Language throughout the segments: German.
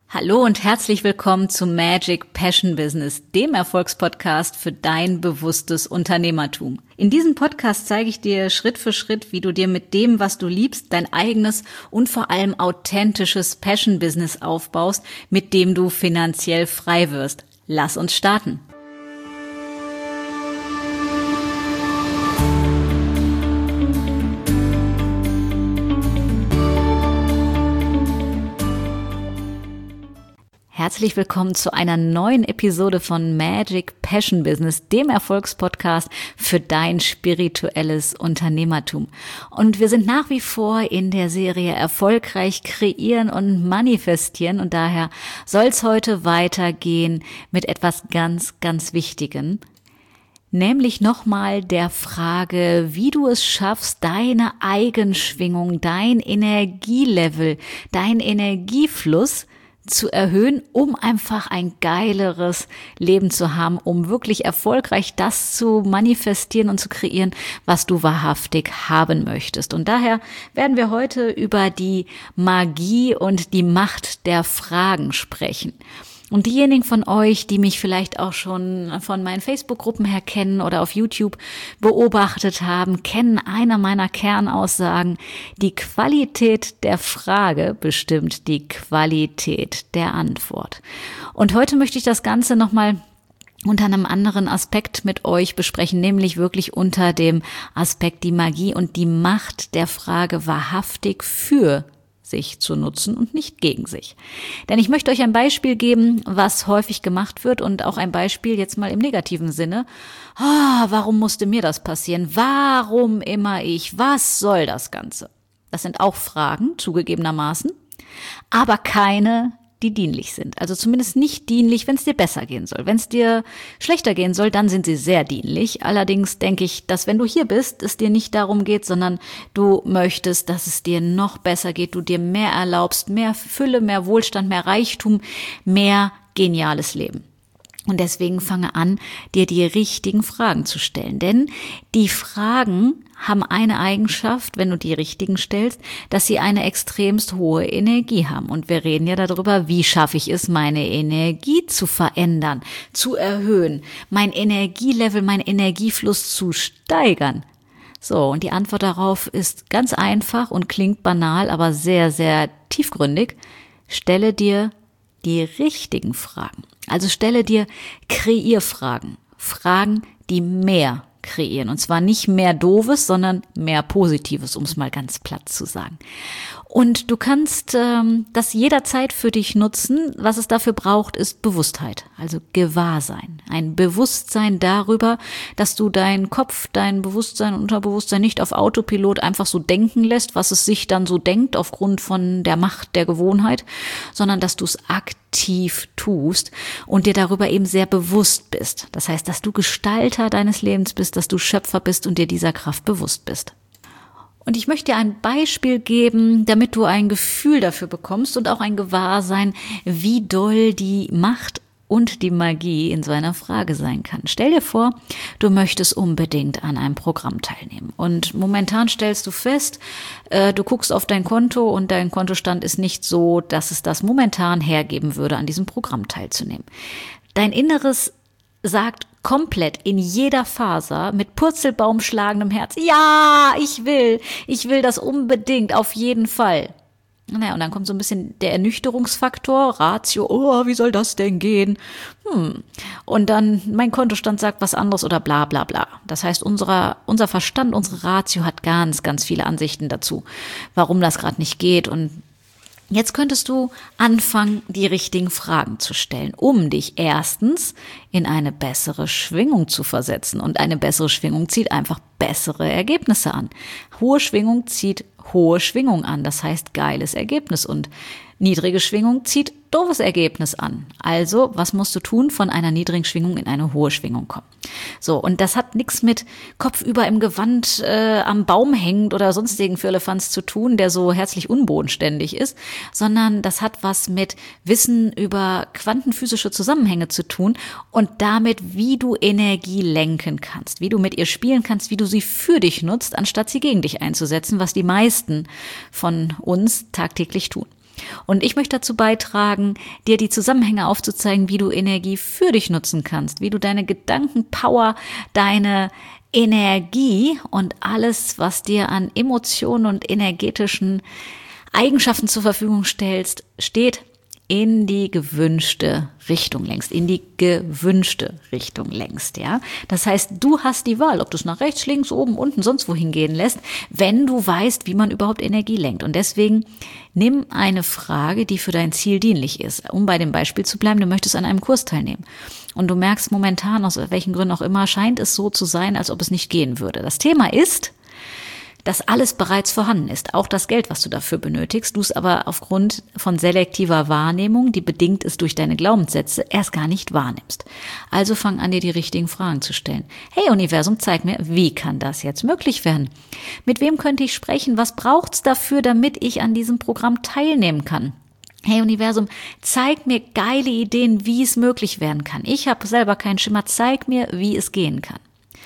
Hallo und herzlich willkommen zu Magic Passion Business, dem Erfolgspodcast für dein bewusstes Unternehmertum. In diesem Podcast zeige ich dir Schritt für Schritt, wie du dir mit dem, was du liebst, dein eigenes und vor allem authentisches Passion Business aufbaust, mit dem du finanziell frei wirst. Lass uns starten. Herzlich willkommen zu einer neuen Episode von Magic Passion Business, dem Erfolgspodcast für dein spirituelles Unternehmertum. Und wir sind nach wie vor in der Serie Erfolgreich kreieren und manifestieren und daher soll es heute weitergehen mit etwas ganz, ganz Wichtigem. Nämlich nochmal der Frage, wie du es schaffst, deine Eigenschwingung, dein Energielevel, dein Energiefluss zu erhöhen, um einfach ein geileres Leben zu haben, um wirklich erfolgreich das zu manifestieren und zu kreieren, was du wahrhaftig haben möchtest. Und daher werden wir heute über die Magie und die Macht der Fragen sprechen. Und diejenigen von euch, die mich vielleicht auch schon von meinen Facebook-Gruppen her kennen oder auf YouTube beobachtet haben, kennen eine meiner Kernaussagen: Die Qualität der Frage bestimmt die Qualität der Antwort. Und heute möchte ich das Ganze nochmal unter einem anderen Aspekt mit euch besprechen, nämlich wirklich unter dem Aspekt die Magie und die Macht der Frage wahrhaftig für sich zu nutzen und nicht gegen sich. Denn ich möchte euch ein Beispiel geben, was häufig gemacht wird und auch ein Beispiel jetzt mal im negativen Sinne. Warum musste mir das passieren? Warum immer ich? Was soll das Ganze? Das sind auch Fragen, zugegebenermaßen, aber keine, die dienlich sind. Also zumindest nicht dienlich, wenn es dir besser gehen soll. Wenn es dir schlechter gehen soll, dann sind sie sehr dienlich. Allerdings denke ich, dass wenn du hier bist, es dir nicht darum geht, sondern du möchtest, dass es dir noch besser geht, du dir mehr erlaubst, mehr Fülle, mehr Wohlstand, mehr Reichtum, mehr geniales Leben. Und deswegen fange an, dir die richtigen Fragen zu stellen. Denn die Fragen haben eine Eigenschaft, wenn du die richtigen stellst, dass sie eine extremst hohe Energie haben. Und wir reden ja darüber, wie schaffe ich es, meine Energie zu verändern, zu erhöhen, mein Energielevel, mein Energiefluss zu steigern. So, und die Antwort darauf ist ganz einfach und klingt banal, aber sehr, sehr tiefgründig. Stelle dir die richtigen Fragen. Also stelle dir Kreierfragen, Fragen, die mehr kreieren. Und zwar nicht mehr Doofes, sondern mehr Positives, um es mal ganz platt zu sagen. Und du kannst das jederzeit für dich nutzen. Was es dafür braucht, ist Bewusstheit, also Gewahrsein. Ein Bewusstsein darüber, dass du deinen Kopf, dein Bewusstsein und Unterbewusstsein nicht auf Autopilot einfach so denken lässt, was es sich dann so denkt aufgrund von der Macht der Gewohnheit, sondern dass du es aktiv tust und dir darüber eben sehr bewusst bist. Das heißt, dass du Gestalter deines Lebens bist, dass du Schöpfer bist und dir dieser Kraft bewusst bist. Und ich möchte dir ein Beispiel geben, damit du ein Gefühl dafür bekommst und auch ein Gewahrsein, wie doll die Macht und die Magie in so einer Frage sein kann. Stell dir vor, du möchtest unbedingt an einem Programm teilnehmen. Und momentan stellst du fest, du guckst auf dein Konto und dein Kontostand ist nicht so, dass es das momentan hergeben würde, an diesem Programm teilzunehmen. Dein Inneres sagt komplett in jeder Faser mit Purzelbaum schlagendem Herz: Ja, ich will das unbedingt, auf jeden Fall. Naja, und dann kommt so ein bisschen der Ernüchterungsfaktor, Ratio: wie soll das denn gehen? Und dann mein Kontostand sagt was anderes oder bla bla bla. Das heißt, unser Verstand, unsere Ratio hat ganz, ganz viele Ansichten dazu, warum das gerade nicht geht. Und jetzt könntest du anfangen, die richtigen Fragen zu stellen, um dich erstens in eine bessere Schwingung zu versetzen. Und eine bessere Schwingung zieht einfach bessere Ergebnisse an. Hohe Schwingung zieht hohe Schwingung an, das heißt geiles Ergebnis. Und niedrige Schwingung zieht doofes Ergebnis an. Also, was musst du tun? Von einer niedrigen Schwingung in eine hohe Schwingung kommen. So, und das hat nichts mit kopfüber im Gewand am Baum hängend oder sonstigen Firlefanz zu tun, der so herzlich unbodenständig ist, sondern das hat was mit Wissen über quantenphysische Zusammenhänge zu tun und damit, wie du Energie lenken kannst, wie du mit ihr spielen kannst, wie du sie für dich nutzt, anstatt sie gegen dich einzusetzen, was die meisten von uns tagtäglich tun. Und ich möchte dazu beitragen, dir die Zusammenhänge aufzuzeigen, wie du Energie für dich nutzen kannst, wie du deine Gedankenpower, deine Energie und alles, was dir an Emotionen und energetischen Eigenschaften zur Verfügung steht, in die gewünschte Richtung lenkst, ja. Das heißt, du hast die Wahl, ob du es nach rechts, links, oben, unten, sonst wohin gehen lässt, wenn du weißt, wie man überhaupt Energie lenkt. Und deswegen nimm eine Frage, die für dein Ziel dienlich ist. Um bei dem Beispiel zu bleiben, du möchtest an einem Kurs teilnehmen. Und du merkst momentan, aus welchen Gründen auch immer, scheint es so zu sein, als ob es nicht gehen würde. Das Thema ist, dass alles bereits vorhanden ist, auch das Geld, was du dafür benötigst, du es aber aufgrund von selektiver Wahrnehmung, die bedingt ist durch deine Glaubenssätze, erst gar nicht wahrnimmst. Also fang an, dir die richtigen Fragen zu stellen. Hey Universum, zeig mir, wie kann das jetzt möglich werden? Mit wem könnte ich sprechen? Was braucht's dafür, damit ich an diesem Programm teilnehmen kann? Hey Universum, zeig mir geile Ideen, wie es möglich werden kann. Ich habe selber keinen Schimmer, zeig mir, wie es gehen kann.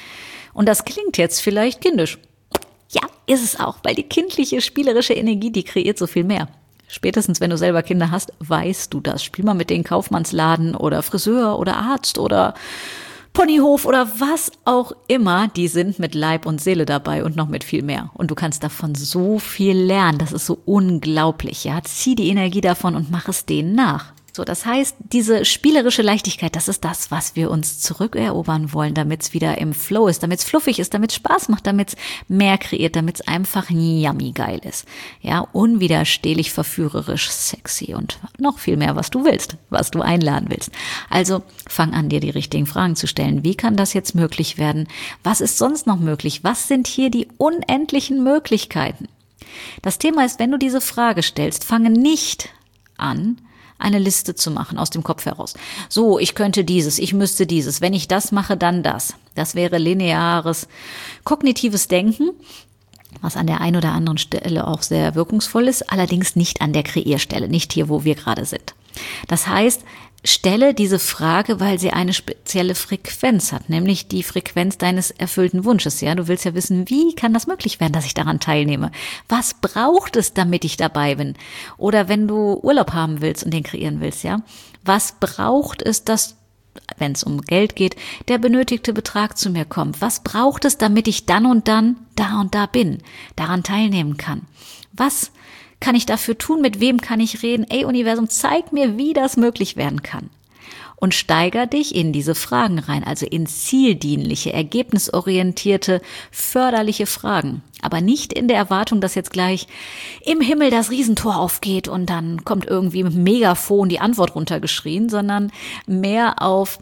Und das klingt jetzt vielleicht kindisch. Ja, ist es auch, weil die kindliche, spielerische Energie, die kreiert so viel mehr. Spätestens, wenn du selber Kinder hast, weißt du das. Spiel mal mit den Kaufmannsladen oder Friseur oder Arzt oder Ponyhof oder was auch immer. Die sind mit Leib und Seele dabei und noch mit viel mehr. Und du kannst davon so viel lernen. Das ist so unglaublich. Ja, zieh die Energie davon und mach es denen nach. So, das heißt, diese spielerische Leichtigkeit, das ist das, was wir uns zurückerobern wollen, damit es wieder im Flow ist, damit es fluffig ist, damit es Spaß macht, damit es mehr kreiert, damit es einfach yummy geil ist. Ja, unwiderstehlich, verführerisch, sexy und noch viel mehr, was du willst, was du einladen willst. Also fang an, dir die richtigen Fragen zu stellen. Wie kann das jetzt möglich werden? Was ist sonst noch möglich? Was sind hier die unendlichen Möglichkeiten? Das Thema ist, wenn du diese Frage stellst, fange nicht an, eine Liste zu machen aus dem Kopf heraus. So, ich könnte dieses, ich müsste dieses, wenn ich das mache, dann das. Das wäre lineares, kognitives Denken, was an der einen oder anderen Stelle auch sehr wirkungsvoll ist, allerdings nicht an der Kreierstelle, nicht hier, wo wir gerade sind. Das heißt, stelle diese Frage, weil sie eine spezielle Frequenz hat, nämlich die Frequenz deines erfüllten Wunsches. Ja, du willst ja wissen, wie kann das möglich werden, dass ich daran teilnehme? Was braucht es, damit ich dabei bin? Oder wenn du Urlaub haben willst und den kreieren willst, ja, was braucht es, dass, wenn es um Geld geht, der benötigte Betrag zu mir kommt? Was braucht es, damit ich dann und dann da und da bin, daran teilnehmen kann? Was kann ich dafür tun? Mit wem kann ich reden? Ey Universum, zeig mir, wie das möglich werden kann. Und steiger dich in diese Fragen rein, also in zieldienliche, ergebnisorientierte, förderliche Fragen. Aber nicht in der Erwartung, dass jetzt gleich im Himmel das Riesentor aufgeht und dann kommt irgendwie mit dem Megafon die Antwort runtergeschrien, sondern mehr auf: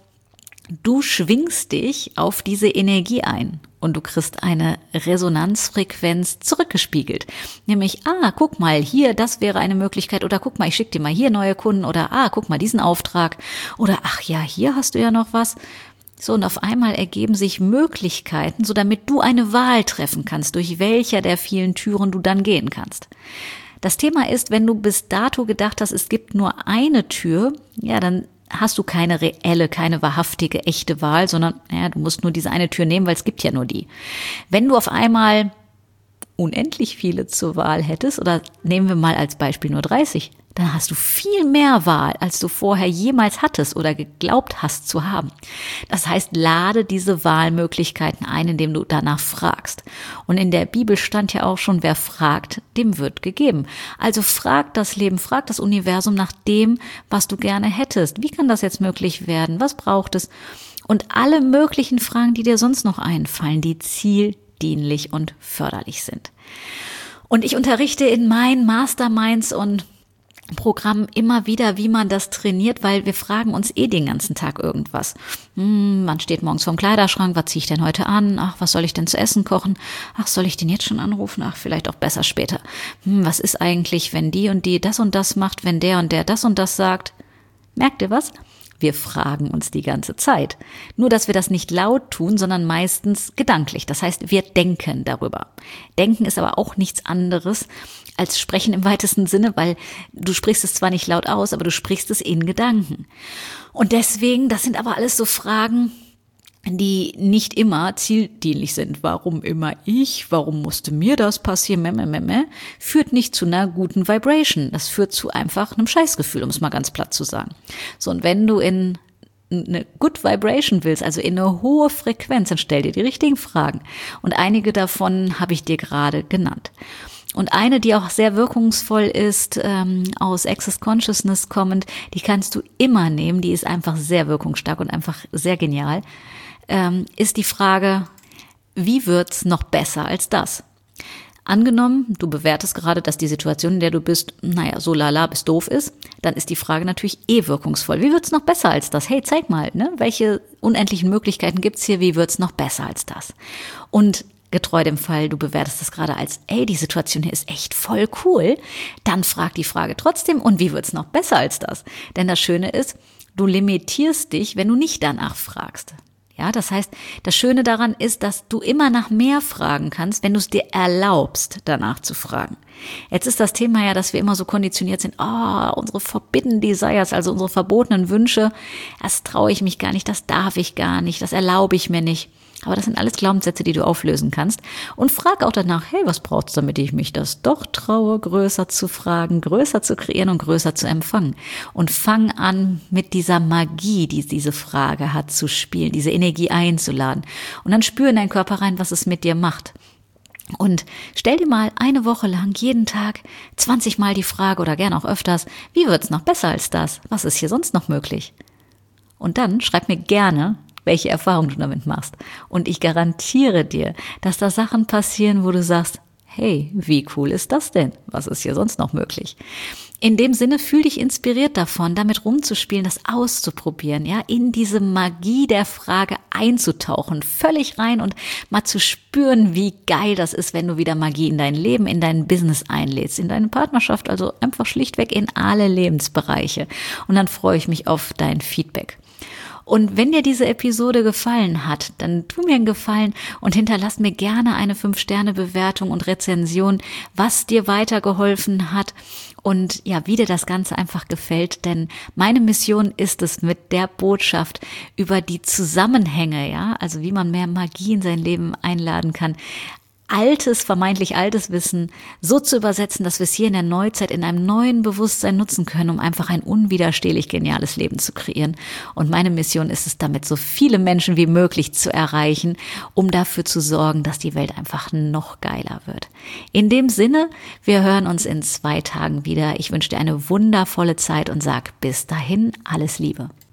Du schwingst dich auf diese Energie ein und du kriegst eine Resonanzfrequenz zurückgespiegelt. Nämlich, guck mal, hier, das wäre eine Möglichkeit, oder guck mal, ich schicke dir mal hier neue Kunden, oder guck mal, diesen Auftrag, oder ach ja, hier hast du ja noch was. So, und auf einmal ergeben sich Möglichkeiten, so damit du eine Wahl treffen kannst, durch welcher der vielen Türen du dann gehen kannst. Das Thema ist, wenn du bis dato gedacht hast, es gibt nur eine Tür, ja, dann hast du keine reelle, keine wahrhaftige, echte Wahl, sondern du musst nur diese eine Tür nehmen, weil es gibt ja nur die. Wenn du auf einmal unendlich viele zur Wahl hättest, oder nehmen wir mal als Beispiel nur 30, dann hast du viel mehr Wahl, als du vorher jemals hattest oder geglaubt hast zu haben. Das heißt, lade diese Wahlmöglichkeiten ein, indem du danach fragst. Und in der Bibel stand ja auch schon, wer fragt, dem wird gegeben. Also frag das Leben, frag das Universum nach dem, was du gerne hättest. Wie kann das jetzt möglich werden? Was braucht es? Und alle möglichen Fragen, die dir sonst noch einfallen, die zieldienlich und förderlich sind. Und ich unterrichte in meinen Masterminds und Programm immer wieder, wie man das trainiert, weil wir fragen uns den ganzen Tag irgendwas. Man steht morgens vorm Kleiderschrank, was ziehe ich denn heute an? Ach, was soll ich denn zu essen kochen? Ach, soll ich den jetzt schon anrufen? Ach, vielleicht auch besser später. Was ist eigentlich, wenn die und die das und das macht, wenn der und der das und das sagt? Merkt ihr was? Wir fragen uns die ganze Zeit. Nur, dass wir das nicht laut tun, sondern meistens gedanklich. Das heißt, wir denken darüber. Denken ist aber auch nichts anderes als Sprechen im weitesten Sinne, weil du sprichst es zwar nicht laut aus, aber du sprichst es in Gedanken. Und deswegen, das sind aber alles so Fragen, die nicht immer zieldienlich sind. Warum immer ich? Warum musste mir das passieren? Führt nicht zu einer guten Vibration. Das führt zu einfach einem Scheißgefühl, um es mal ganz platt zu sagen. So, und wenn du in eine Good Vibration willst, also in eine hohe Frequenz, dann stell dir die richtigen Fragen. Und einige davon habe ich dir gerade genannt. Und eine, die auch sehr wirkungsvoll ist, aus Access Consciousness kommend, die kannst du immer nehmen, die ist einfach sehr wirkungsstark und einfach sehr genial, ist die Frage, wie wird's noch besser als das? Angenommen, du bewertest gerade, dass die Situation, in der du bist, so lala bis doof ist, dann ist die Frage natürlich wirkungsvoll. Wie wird's noch besser als das? Hey, zeig mal, ne? Welche unendlichen Möglichkeiten gibt's hier? Wie wird's noch besser als das? Und getreu dem Fall, du bewertest das gerade als, die Situation hier ist echt voll cool, dann frag die Frage trotzdem, und wie wird's noch besser als das? Denn das Schöne ist, du limitierst dich, wenn du nicht danach fragst. Ja, das heißt, das Schöne daran ist, dass du immer nach mehr fragen kannst, wenn du es dir erlaubst, danach zu fragen. Jetzt ist das Thema ja, dass wir immer so konditioniert sind, unsere forbidden desires, also unsere verbotenen Wünsche, das traue ich mich gar nicht, das darf ich gar nicht, das erlaube ich mir nicht. Aber das sind alles Glaubenssätze, die du auflösen kannst. Und frag auch danach, hey, was braucht's, damit ich mich das doch traue, größer zu fragen, größer zu kreieren und größer zu empfangen. Und fang an, mit dieser Magie, die diese Frage hat, zu spielen, diese Energie einzuladen. Und dann spür in deinen Körper rein, was es mit dir macht. Und stell dir mal eine Woche lang jeden Tag 20 Mal die Frage oder gern auch öfters, wie wird's noch besser als das? Was ist hier sonst noch möglich? Und dann schreib mir gerne, welche Erfahrungen du damit machst. Und ich garantiere dir, dass da Sachen passieren, wo du sagst, hey, wie cool ist das denn? Was ist hier sonst noch möglich? In dem Sinne, fühl dich inspiriert davon, damit rumzuspielen, das auszuprobieren, ja, in diese Magie der Frage einzutauchen, völlig rein und mal zu spüren, wie geil das ist, wenn du wieder Magie in dein Leben, in dein Business einlädst, in deine Partnerschaft, also einfach schlichtweg in alle Lebensbereiche. Und dann freue ich mich auf dein Feedback. Und wenn dir diese Episode gefallen hat, dann tu mir einen Gefallen und hinterlass mir gerne eine 5-Sterne-Bewertung und Rezension, was dir weitergeholfen hat und ja, wie dir das Ganze einfach gefällt. Denn meine Mission ist es, mit der Botschaft über die Zusammenhänge, ja, also wie man mehr Magie in sein Leben einladen kann, vermeintlich altes Wissen so zu übersetzen, dass wir es hier in der Neuzeit in einem neuen Bewusstsein nutzen können, um einfach ein unwiderstehlich geniales Leben zu kreieren. Und meine Mission ist es, damit so viele Menschen wie möglich zu erreichen, um dafür zu sorgen, dass die Welt einfach noch geiler wird. In dem Sinne, wir hören uns in 2 Tagen wieder. Ich wünsche dir eine wundervolle Zeit und sag bis dahin alles Liebe.